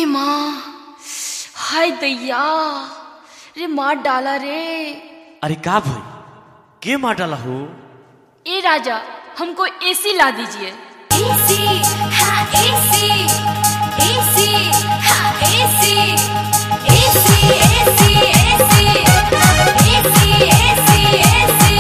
माँ, हाय दैया रे, मार डाला रे। अरे का भाई, के मार डाला हो? ए राजा, हमको एसी ला दीजिए। एसी, हाँ एसी, एसी, हाँ AC, AC, AC, AC, AC, AC, AC.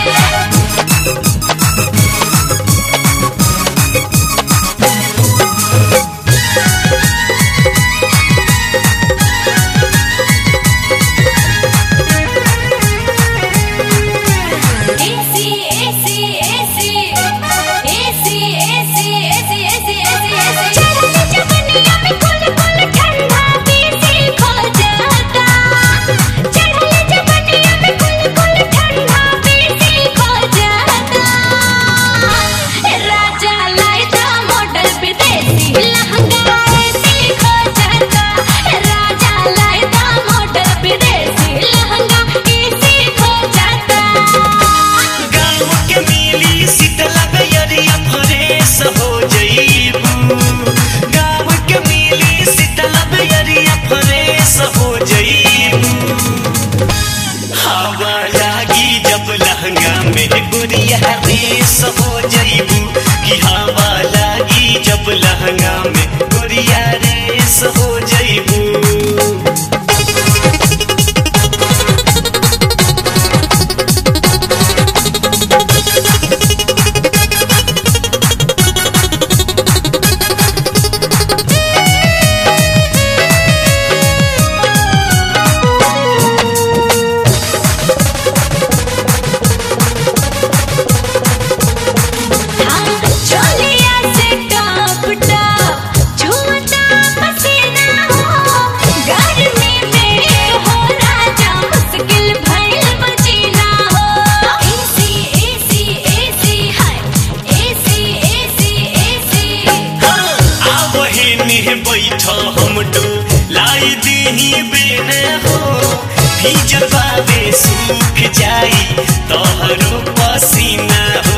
सूख जाई तोहरो पसीना हो।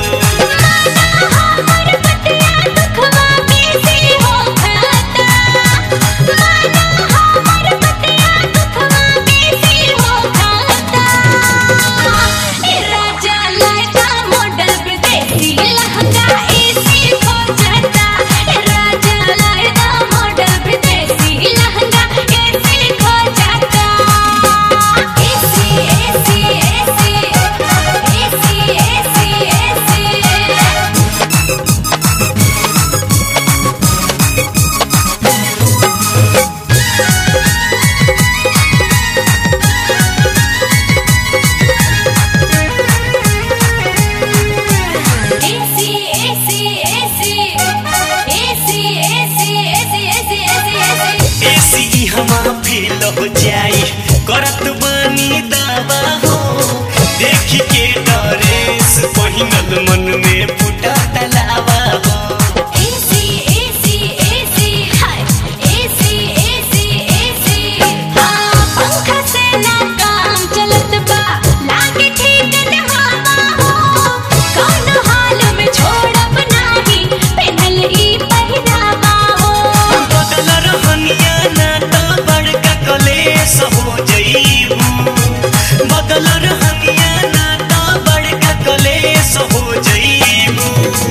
करत बानी दावा हो, देखी के डरेस पहिनल मन में फुटा तलावा हो। एसी एसी एसी हाय, एसी एसी एसी हाँ, पंखा से ना काम चलत बा, लागे ठीक न हवा हो। कौन हाल में छोड़ब नाही, पहनल ई पहिनावा हो। बदल रहनिया ना तो बड़का कलेस हो जईबू, बदल रहनिया ना तो बड़का कलेस हो जईबू।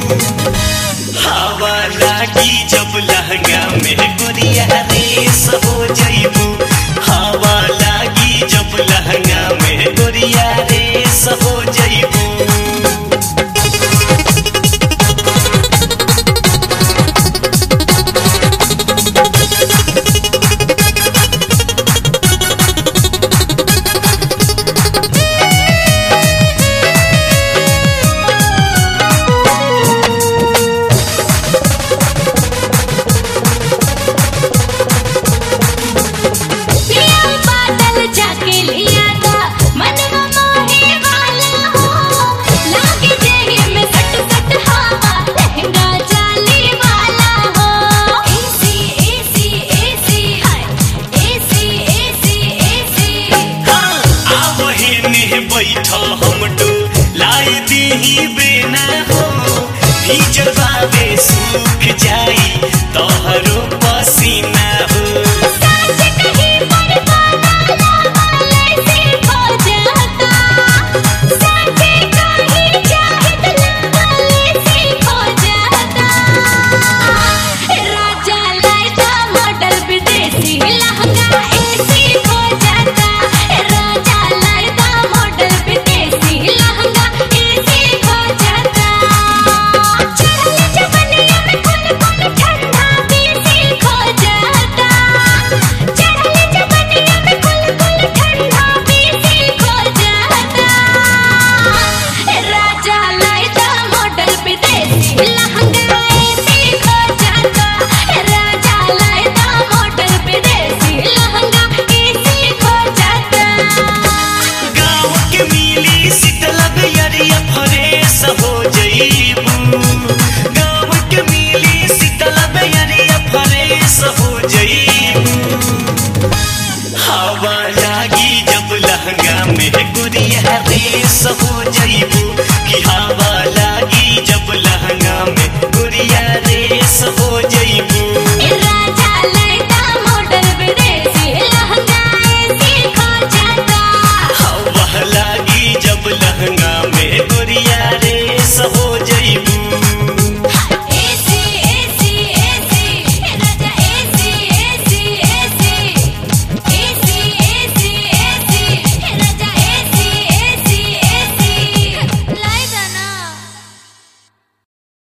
हवा लागी जब लहंगा में गोरिया रेस हो जईबू, हवा लागी जब लहंगा में गोरिया रेस हो जईबू। सूख